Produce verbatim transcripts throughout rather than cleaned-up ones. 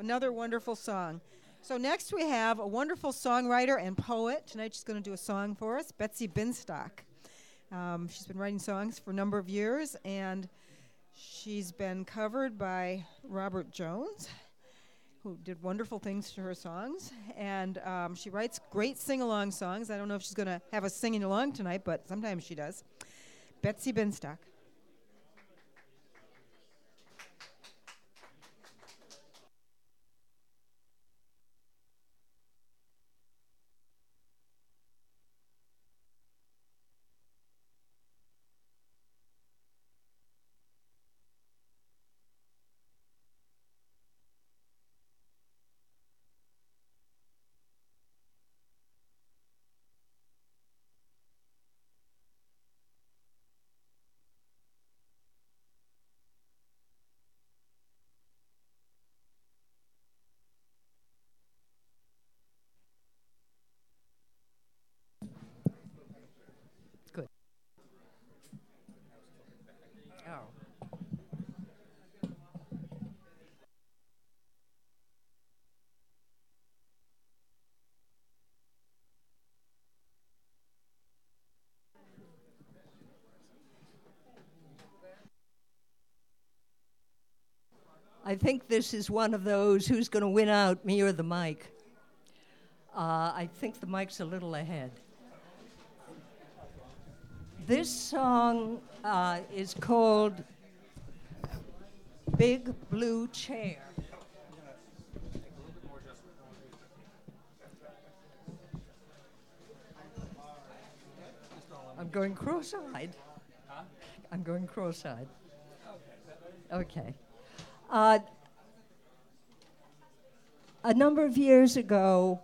Another wonderful song. So next we have a wonderful songwriter and poet. Tonight she's going to do a song for us, Betsy Binstock. Um, she's been writing songs for a number of years, and she's been covered by Robert Jones, who did wonderful things to her songs. And um, she writes great sing-along songs. I don't know if she's going to have us singing along tonight, but sometimes she does. Betsy Binstock. I think this is one of those who's going to win out, me or the mic. Uh, I think the mic's a little ahead. This song uh, is called Big Blue Chair. I'm going cross-eyed. I'm going cross-eyed. Okay. Uh, a number of years ago,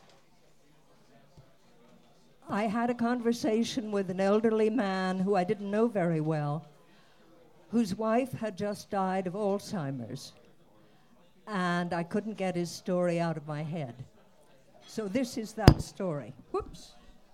I had a conversation with an elderly man who I didn't know very well, whose wife had just died of Alzheimer's, and I couldn't get his story out of my head. So this is that story. Whoops.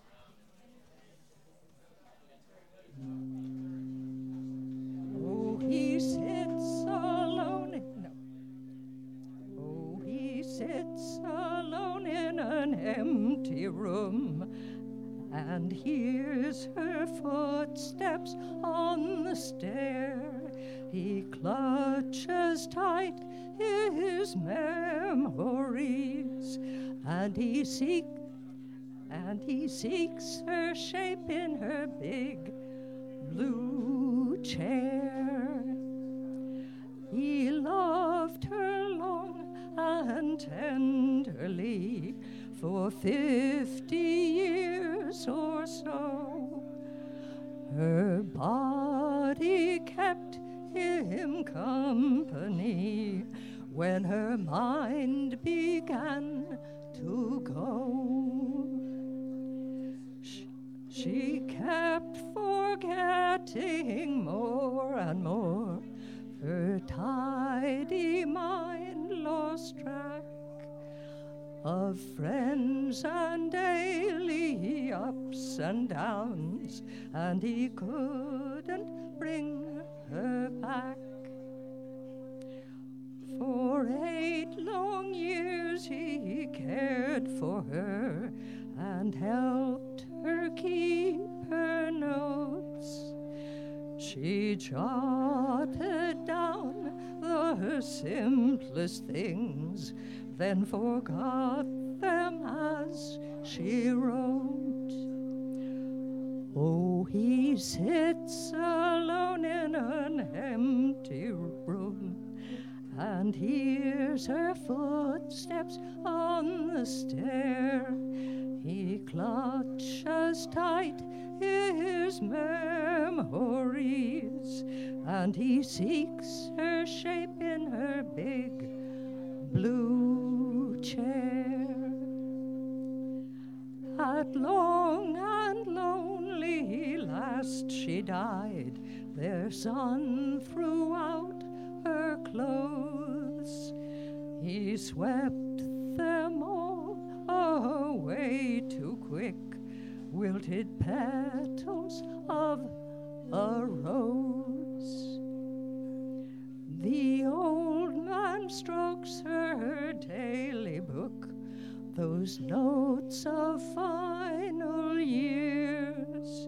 Oh, he sits alone. In, no. Oh, he sits alone in an empty room and hears her footsteps on the stair. He clutches tight his memories, and he seeks and he seeks her shape in her big blue chair. He loved her long and tenderly for fifty years or so. Her body kept him company when her mind began to go. She kept forgetting more and more. Her tidy mind lost track of friends and daily ups and downs, and he couldn't bring her back. For eight long years he cared for her and helped her keep her notes. She jotted down the simplest things, then forgot them as she wrote. Oh, he sits alone in an empty room and hears her footsteps on the stair. He clutches tight his memories, and he seeks her shape in her big blue chair. At long and lonely last she died, their sun throughout her clothes. He swept them all away too quick, wilted petals of a rose. The old man strokes her those notes of final years.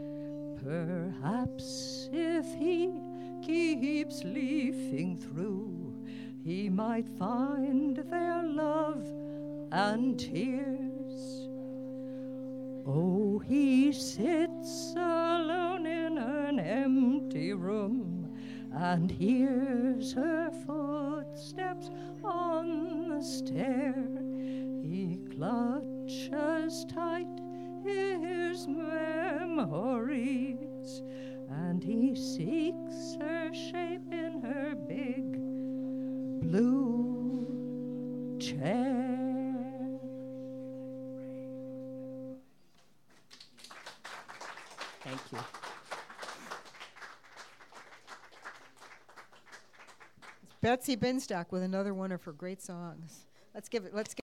Perhaps if he keeps leafing through, he might find their love and tears. Oh, he sits alone in an empty room and hears her footsteps on the stair. He clutches tight his memories, and he seeks her shape in her big blue chair. Thank you. It's Betsy Binstock with another one of her great songs. Let's give it. Let's. Give